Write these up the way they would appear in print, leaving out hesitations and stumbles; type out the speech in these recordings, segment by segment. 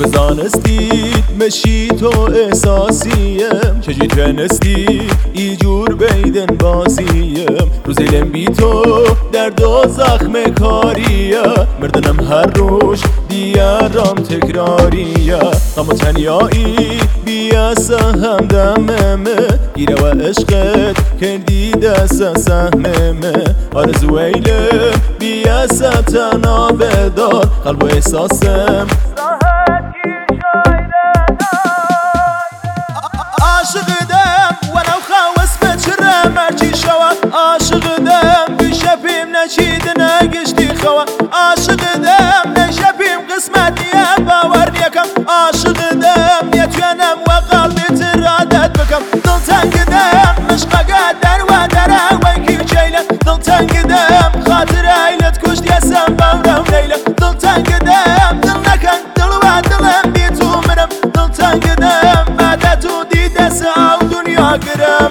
بزانستید مشی تو احساسیم چجوری تونستی ایجور بیدن بازیم روزی لم بی تو درد و زخم کاریه مردنم هر روش دیارم تکراریه غم و تنیایی بیاسه همدممه گیره و عشقت کردی دست سهممه آرزویلم بیاسه تنها بدار قلب و احساسم عاشقدم ولو خاوس بچره مرچی شوا عاشقدم بشپیم نچیدنه گشتی خوا عاشقدم نشپیم قسمتیه باور نیکم عاشقدم نتوانم و قلبی ترادت بکم دلتنگدم مشقه در و دره ویکی جیله دلتنگدم خاطر ایلت کشت یسم باورم لیله دلتنگدم دل نکن دل و دلم بی تو منم دلتنگدم بعد تو دیده ساو دنیا گرم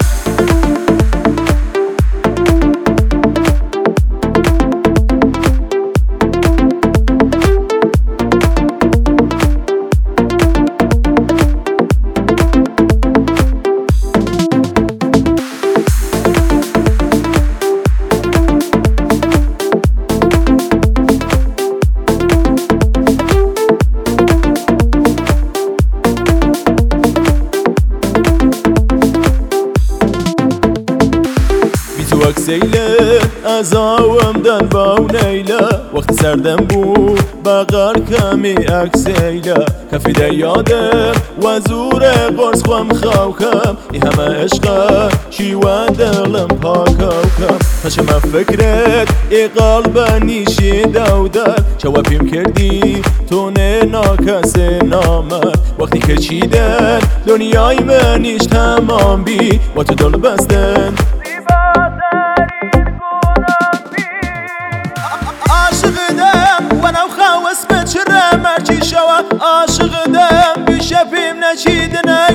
وقت سیله از آوام دن با نیله وقت سردم بو بغار کمی اکسیله کفی دیادم و زور قرص خوام خواکم ای همه عشقه چی و دلم پاکوکم هشم فکرت ای قلب نیشی دودر چوابیم کردی تو نه ناکس نامر وقتی که چیدن دنیای منیش تمام بی با تو دل بستن عاشقدم ولو خاوس بچره مرچی شوا عاشقدم بشپیم نچیدنه